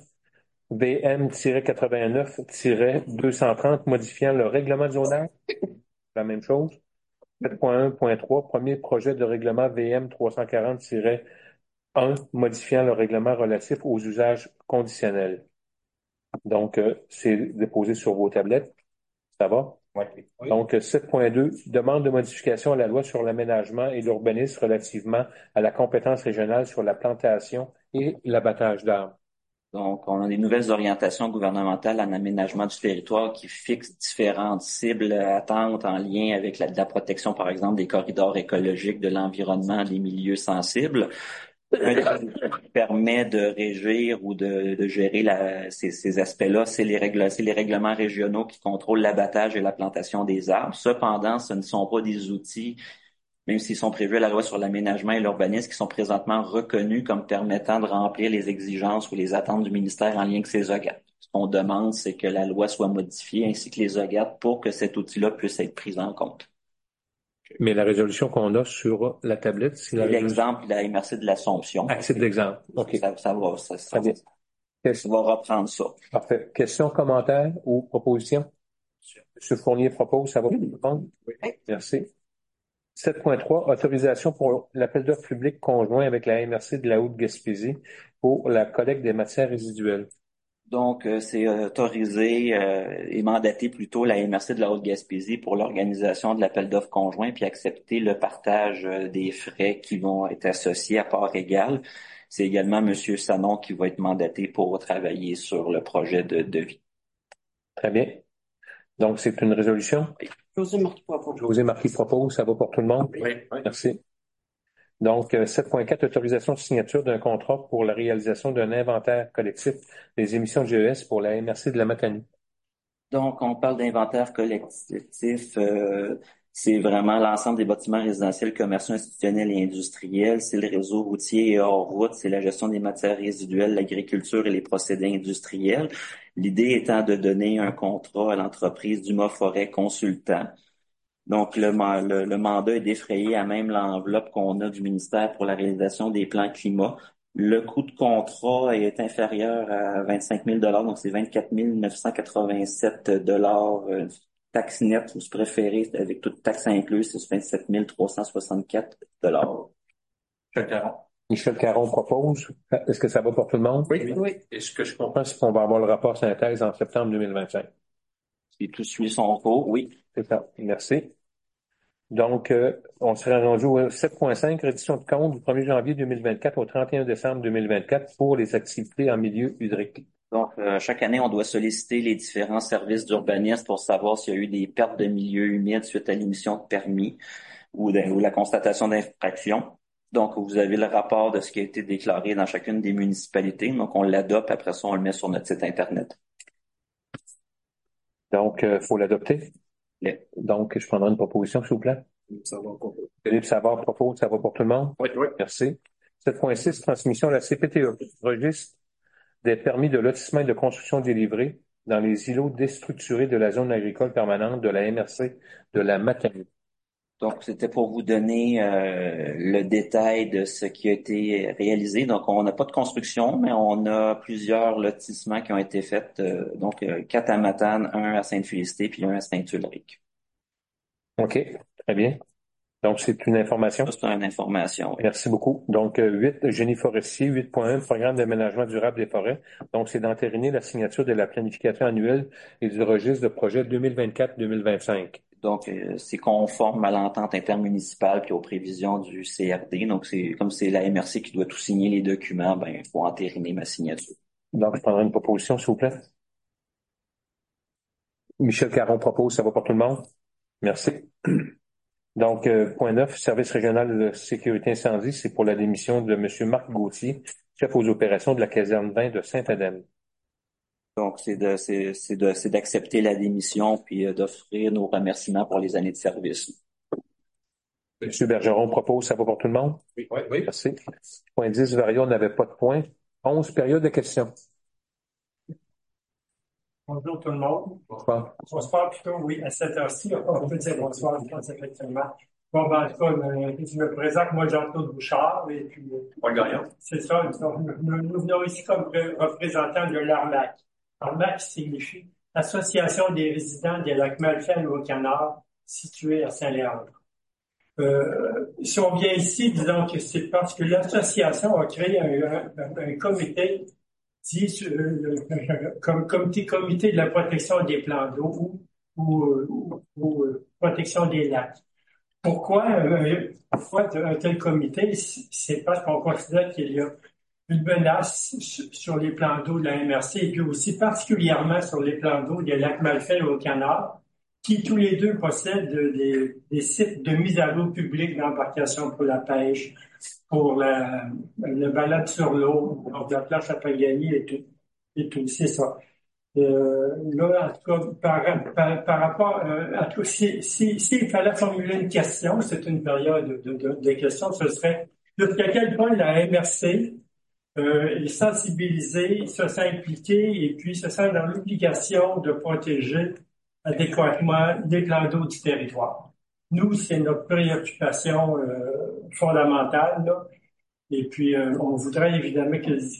VM-89-230 modifiant le règlement de zonage. La même chose. 7.1.3, premier projet de règlement VM-340-1 modifiant le règlement relatif aux usages conditionnels. Donc, c'est déposé sur vos tablettes. Ça va? Oui. Donc, 7.2, demande de modification à la loi sur l'aménagement et l'urbanisme relativement à la compétence régionale sur la plantation et l'abattage d'arbres. Donc, on a des nouvelles orientations gouvernementales en aménagement du territoire qui fixent différentes cibles attentes en lien avec la protection, par exemple, des corridors écologiques, de l'environnement, des milieux sensibles. Un des qui permet de régir ou de gérer ces aspects-là, c'est les règlements régionaux qui contrôlent l'abattage et la plantation des arbres. Cependant, ce ne sont pas des outils même s'ils sont prévus à la loi sur l'aménagement et l'urbanisme, qui sont présentement reconnus comme permettant de remplir les exigences ou les attentes du ministère en lien avec ces OGAT. Ce qu'on demande, c'est que la loi soit modifiée ainsi que les OGAT pour que cet outil-là puisse être pris en compte. Mais la résolution qu'on a sur la tablette, c'est la résolution. L'exemple de la MRC de l'Assomption. Ah, c'est l'exemple. OK. Ça va, Très bien. on va reprendre ça. Parfait. Questions, commentaires ou propositions? M. Fournier propose, ça va pour tout le monde? Oui. Merci. 7.3, autorisation pour l'appel d'offres public conjoint avec la MRC de la Haute-Gaspésie pour la collecte des matières résiduelles. Donc, c'est autorisé et mandaté plutôt la MRC de la Haute-Gaspésie pour l'organisation de l'appel d'offres conjoint puis accepter le partage des frais qui vont être associés à part égale. C'est également M. Sanon qui va être mandaté pour travailler sur le projet de devis. Très bien. Donc, c'est une résolution. José Marquis propose. José Marquis propose, ça va pour tout le monde? Oui. Merci. Donc, 7.4, autorisation de signature d'un contrat pour la réalisation d'un inventaire collectif des émissions de GES pour la MRC de la Matanie. Donc, on parle d'inventaire collectif. C'est vraiment l'ensemble des bâtiments résidentiels, commerciaux, institutionnels et industriels. C'est le réseau routier et hors route. C'est la gestion des matières résiduelles, l'agriculture et les procédés industriels. L'idée étant de donner un contrat à l'entreprise Dumas Forêt Consultant. Donc, le mandat est défrayé à même l'enveloppe qu'on a du ministère pour la réalisation des plans climat. Le coût de contrat est inférieur à 25 000 donc c'est 24 987 taxe nette, ou si préféré, avec toute taxe incluse, c'est 27 364 Michel Caron propose. Est-ce que ça va pour tout le monde? Oui. Oui. Et ce que je comprends, c'est qu'on va avoir le rapport synthèse en septembre 2025. Si tout suit son cours, oui. C'est ça. Merci. Donc, on serait rendu au 7.5, reddition de compte du 1er janvier 2024 au 31 décembre 2024 pour les activités en milieu hydrique. Donc, chaque année, on doit solliciter les différents services d'urbanisme pour savoir s'il y a eu des pertes de milieux humides suite à l'émission de permis ou la constatation d'infraction. Donc, vous avez le rapport de ce qui a été déclaré dans chacune des municipalités. Donc, on l'adopte, après ça, on le met sur notre site Internet. Donc, faut l'adopter. Oui. Donc, je prendrai une proposition, s'il vous plaît. Ça va pour vous. Philippe Savard propose, ça va pour tout le monde? Oui. Merci. 7.6, transmission à la CPTE. Registre des permis de lotissement et de construction délivrés dans les îlots déstructurés de la zone agricole permanente de la MRC de la Matanie. Donc, c'était pour vous donner le détail de ce qui a été réalisé. Donc, on n'a pas de construction, mais on a plusieurs lotissements qui ont été faits. Donc, 4 à Matane, 1 à Sainte-Félicité, puis 1 à Saint-Ulrich. OK, très bien. Donc, c'est une information. Ça, c'est une information. Oui. Merci beaucoup. Donc, 8, génie forestier, 8.1, programme d'aménagement durable des forêts. Donc, c'est d'entériner la signature de la planification annuelle et du registre de projet 2024-2025. Donc, c'est conforme à l'entente intermunicipale puis aux prévisions du CRD. Donc, c'est la MRC qui doit tout signer les documents, il faut entériner ma signature. Donc, je prendrai une proposition, s'il vous plaît. Michel Caron propose, ça va pour tout le monde? Merci. Donc, point 9, service régional de sécurité incendie, c'est pour la démission de M. Marc Gauthier, chef aux opérations de la caserne 20 de Saint-Adèle. Donc, c'est d'accepter la démission puis d'offrir nos remerciements pour les années de service. M. Bergeron propose, ça va pour tout le monde? Oui. Merci. Point 10, Vario n'avait pas de point. 11, période de questions. Bonjour tout le monde. Bonsoir. Bonsoir plutôt, oui, à cette heure-ci. On peut dire bonsoir, je pense, effectivement. Bon, en tout cas, je me présente, moi, Jean-Claude Bouchard, et puis, c'est ça, nous venons ici comme représentants de l'ARMAC. ARMAC signifie Association des résidents des lacs Malfait au Canard, située à Saint-Léandre. Si on vient ici, disons que c'est parce que l'association a créé un comité dit comme comité de la protection des plans d'eau ou protection des lacs. Pourquoi un tel comité? C'est parce qu'on considère qu'il y a une menace sur les plans d'eau de la MRC et puis aussi particulièrement sur les plans d'eau des lacs Malfait et au Canard, qui tous les deux possèdent des sites de mise à l'eau publique d'embarcation pour la pêche, pour le balade sur l'eau, donc la planche à Pagani et tout, c'est ça. Là, en tout cas, par rapport, en tout cas, s'il fallait formuler une question, c'est une période de questions, ce serait jusqu'à quel point la MRC est sensibilisée, se sent impliquée et puis se sent dans l'obligation de protéger adéquatement les plans d'eau du territoire. Nous, c'est notre préoccupation fondamentale, là. Et puis, on voudrait évidemment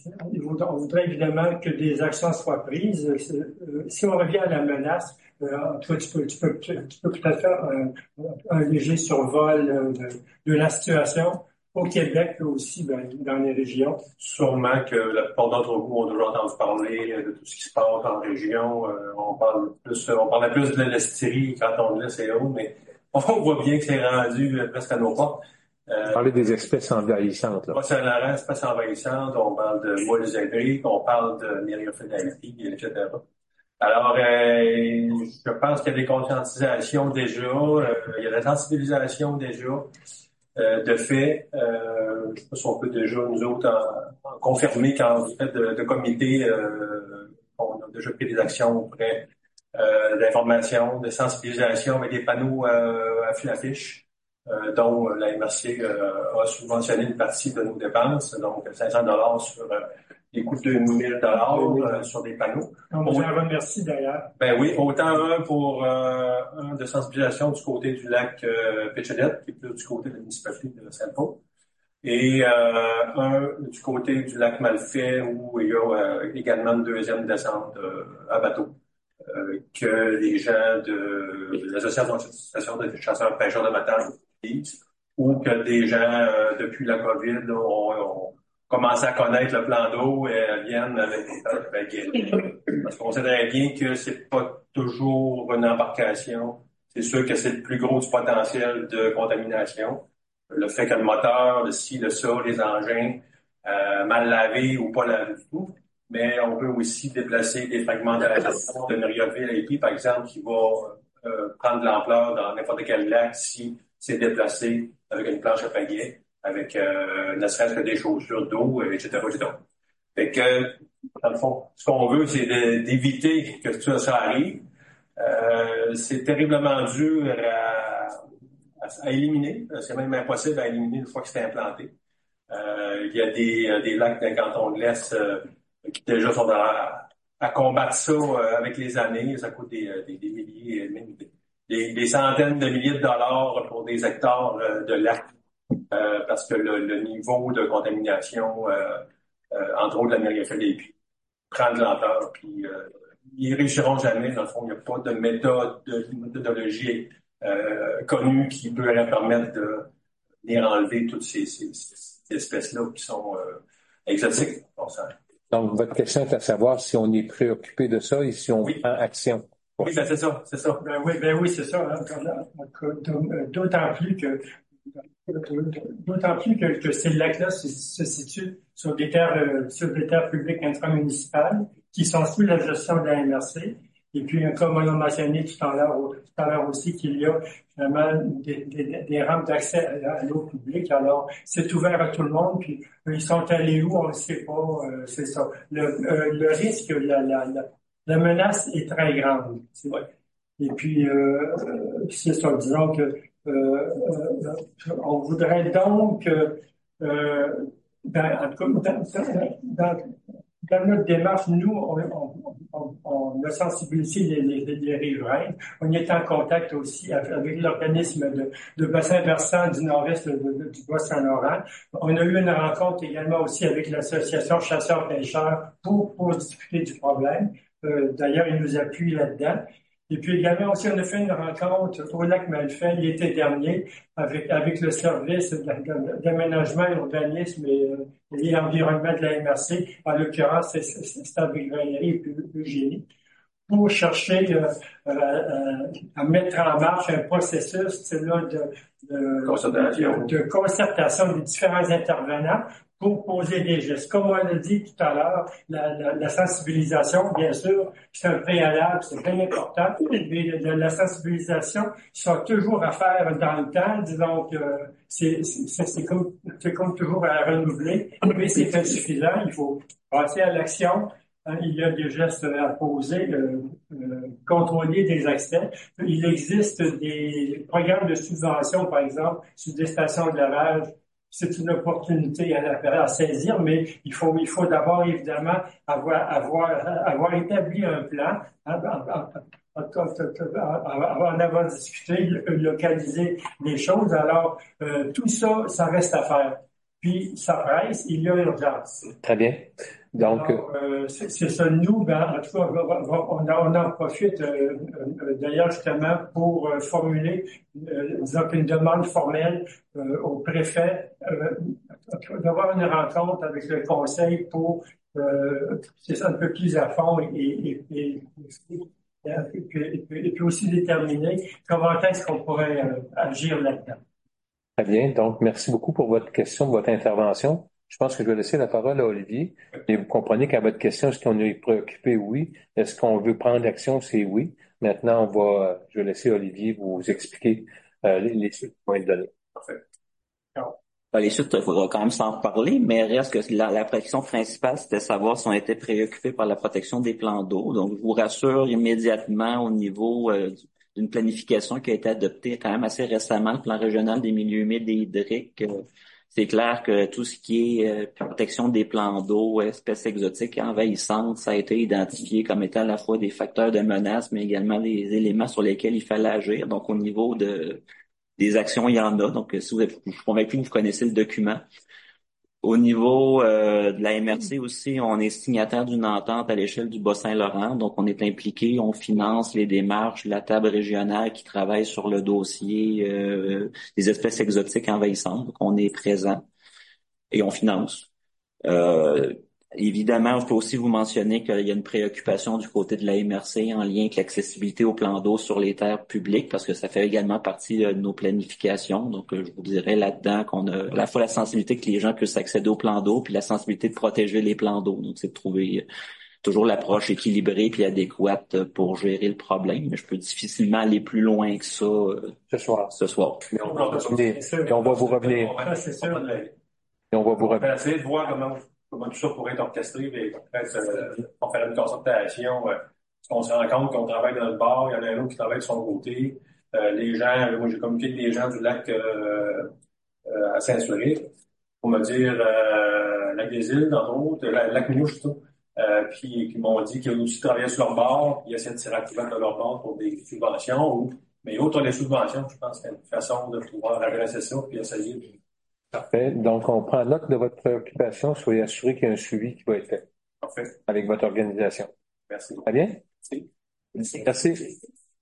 que des actions soient prises. Si on revient à la menace, en tout cas, tu peux peut-être faire un léger survol de la situation au Québec, mais aussi dans les régions. Sûrement que la plupart d'entre vous ont déjà entendu parler de tout ce qui se passe en région. On parlait plus de l'Estrie quand on le laisse et autres, mais on voit bien que c'est rendu presque à nos portes. Parler des espèces envahissantes, là. Saint-Laurent, espèces envahissantes, on parle de moules hydriques, on parle de myriophyllalie, etc. Alors, je pense qu'il y a des conscientisations déjà, il y a de la sensibilisation déjà, de fait. Je sais pas si on peut déjà, nous autres, en confirmer quand vous faites de comités, on a déjà pris des actions auprès d'information, de sensibilisation avec des panneaux à affiches. Dont la MRC a subventionné une partie de nos dépenses, donc 500 $ sur les coûts de 1000 $ sur des panneaux. On vous en remercie d'ailleurs. Ben oui, autant un de sensibilisation du côté du lac Péchedette, qui est plus du côté de la municipalité de Saint-Paul, et un du côté du lac Malfait, où il y a également une deuxième descente à bateau. Que les gens de l'association des chasseurs-pêcheurs de Matane ou que des gens, depuis la COVID, ont commencé à connaître le plan d'eau et viennent avec des baguettes. Parce qu'on sait très bien que c'est pas toujours une embarcation. C'est sûr que c'est le plus gros du potentiel de contamination. Le fait que le moteur, le ci, le ça, les engins, mal lavés ou pas lavés du tout. Mais on peut aussi déplacer des fragments de la de Myriophyllalie, par exemple, qui va prendre de l'ampleur dans n'importe quel lac si c'est déplacé avec une planche à pagaie, avec ne serait-ce que des chaussures d'eau, etc., etc. Fait que, dans le fond, ce qu'on veut, c'est d'éviter que ça arrive. C'est terriblement dur à éliminer. C'est même impossible à éliminer une fois que c'est implanté. Il y a des lacs d'un canton de l'Est qui déjà sont à combattre ça avec les années. Ça coûte des milliers, même des centaines de milliers de dollars pour des hectares de lacs parce que le niveau de contamination, entre autres la myriophyllalie, prend de l'ampleur. Puis ils réussiront jamais. Dans le fond, il n'y a pas de méthodologie connue qui peut leur permettre de venir enlever toutes ces espèces-là qui sont exotiques. Donc, votre question est à savoir si on est préoccupé de ça et si on prend action. Oui, ben c'est ça. Ben oui, c'est ça. Hein. D'autant plus que ces lacs-là se situent sur des terres publiques intramunicipales qui sont sous la gestion de la MRC. Et puis, comme on a mentionné tout à l'heure aussi, qu'il y a finalement des rampes d'accès à l'eau publique. Alors, c'est ouvert à tout le monde. Puis, ils sont allés où? On ne sait pas. C'est ça. Le risque, la menace est très grande. C'est vrai. Et puis, c'est ça. Disons que on voudrait donc, en tout cas, dans notre démarche, nous, on a sensibilisé les riverains. On est en contact aussi avec l'organisme de bassin versant du nord-est du Bas-Saint-Laurent. On a eu une rencontre également aussi avec l'association chasseurs-pêcheurs pour discuter du problème. D'ailleurs, ils nous appuient là-dedans. Et puis également aussi, on a fait une rencontre au lac Malfait l'été dernier avec le service d'aménagement, urbanisme et environnement de la MRC, en l'occurrence, c'est avec Valérie et Eugénie, pour chercher à mettre en marche un processus de concertation des différents intervenants pour poser des gestes. Comme on l'a dit tout à l'heure, la sensibilisation, bien sûr, c'est un préalable, c'est bien important, mais la sensibilisation sera toujours à faire dans le temps, disons que c'est comme toujours à renouveler, mais c'est insuffisant, il faut passer à l'action il y a des gestes à poser, contrôler des accès. Il existe des programmes de subvention, par exemple, sur des stations de lavage. C'est une opportunité à saisir, mais il faut d'abord, évidemment, avoir établi un plan, en avoir discuté, localiser les choses. Alors, tout ça, ça reste à faire. Puis, ça presse, il y a urgence. Très bien. Donc, alors, c'est ça. Nous, en tout cas, on en profite d'ailleurs justement pour formuler, disons une demande formelle au préfet d'avoir une rencontre avec le conseil pour c'est ça un peu plus à fond et puis aussi déterminer comment est-ce qu'on pourrait agir là-dedans. Très bien. Donc, merci beaucoup pour votre question, votre intervention. Je pense que je vais laisser la parole à Olivier. Et vous comprenez qu'à votre question, est-ce qu'on est préoccupé? Oui. Est-ce qu'on veut prendre action? C'est oui. Maintenant, je vais laisser Olivier vous expliquer les suites qui vont être données. Parfait. Les suites, il faudra quand même s'en reparler, mais reste que la protection principale, c'était de savoir si on était préoccupé par la protection des plans d'eau. Donc, je vous rassure immédiatement au niveau d'une planification qui a été adoptée quand même assez récemment, le plan régional des milieux humides et hydriques. C'est clair que tout ce qui est protection des plans d'eau, espèces exotiques et envahissantes, ça a été identifié comme étant à la fois des facteurs de menace, mais également des éléments sur lesquels il fallait agir. Donc, au niveau des actions, il y en a. Donc, si je suis convaincu que vous connaissez le document. Au niveau de la MRC aussi, on est signataire d'une entente à l'échelle du Bas-Saint-Laurent. Donc, on est impliqué, on finance les démarches de la table régionale qui travaille sur le dossier des espèces exotiques envahissantes. Donc, on est présent et on finance. Évidemment, je peux aussi vous mentionner qu'il y a une préoccupation du côté de la MRC en lien avec l'accessibilité au plan d'eau sur les terres publiques parce que ça fait également partie de nos planifications. Donc, je vous dirais là-dedans qu'on a à la fois la sensibilité que les gens puissent accéder au plan d'eau puis la sensibilité de protéger les plans d'eau. Donc, c'est de trouver toujours l'approche équilibrée puis adéquate pour gérer le problème. Mais je peux difficilement aller plus loin que ça ce soir. Mais on va vous revenir. C'est sûr. Et on va vous On va revenir. essayer de voir comment tout ça pourrait être orchestré, et on faire une concertation. On se rend compte qu'on travaille dans notre bar, il y en a un autre qui travaille de son côté. Les gens, moi j'ai communiqué avec les gens du lac à Saint-Sulpice pour me dire lac des Îles, entre autres, lac Minouche, surtout, puis qui m'ont dit qu'ils ont aussi travaillé sur leur bar, ils essaient de tirer activement de leur bar pour des subventions, mais outre les subventions, je pense qu'il y a une façon de pouvoir adresser ça puis essayer de... Parfait. Donc, on prend note de votre préoccupation. Soyez assurés qu'il y a un suivi qui va être fait. Parfait. Avec votre organisation. Merci. Très bien? Merci. Merci.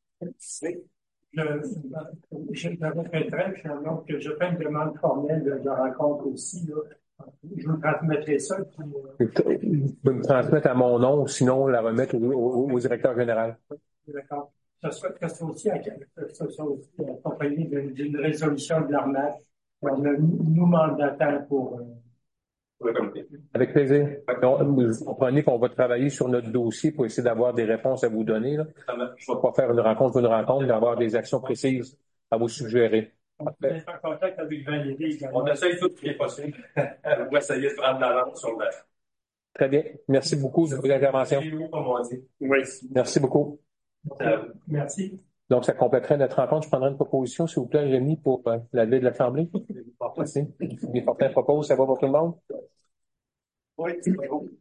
Je répéterai finalement que je fais une demande formelle de rencontre aussi. Là. Je vous transmettrai ça. Puis, Vous pouvez me transmettre à mon nom, sinon la remettre au directeur général. D'accord. Ça sera aussi accompagné d'une résolution de l'armage. On a nous mandatant pour le comité. Avec plaisir. Vous comprenez qu'on va travailler sur notre dossier pour essayer d'avoir des réponses à vous donner. Là. Je ne vais pas faire une rencontre, mais avoir des actions précises à vous suggérer. On peut être en contact avec Valérie également. On essaye tout ce qui est possible. On va essayer de prendre l'avance sur le... Très bien. Merci beaucoup de votre intervention. Oui. Merci beaucoup. Merci. Donc, ça compléterait notre rencontre. Je prendrai une proposition, s'il vous plaît, Rémi, pour la levée de l'Assemblée. Merci. Les porteurs proposent, ça va pour tout le monde? Oui, c'est bon.